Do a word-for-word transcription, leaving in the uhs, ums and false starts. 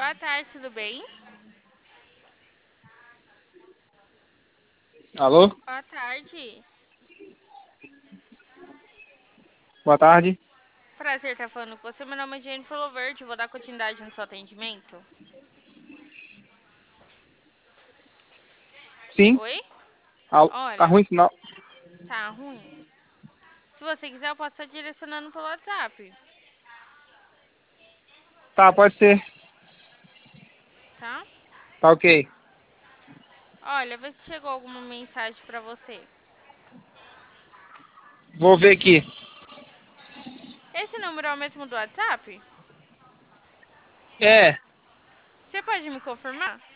Boa tarde, tudo bem? Alô? Boa tarde. Boa tarde. Prazer estar falando com você. Meu nome é Jennifer Loverde. Vou dar continuidade no seu atendimento. Sim? Oi? Al- Tá Olha, ruim o sinal? tá ruim? Se você quiser, eu posso estar direcionando pelo WhatsApp, Tá, pode ser. tá? Tá ok. Olha, vê se chegou alguma mensagem pra você. Vou ver aqui. Esse número é o mesmo do WhatsApp? É, Você pode me confirmar?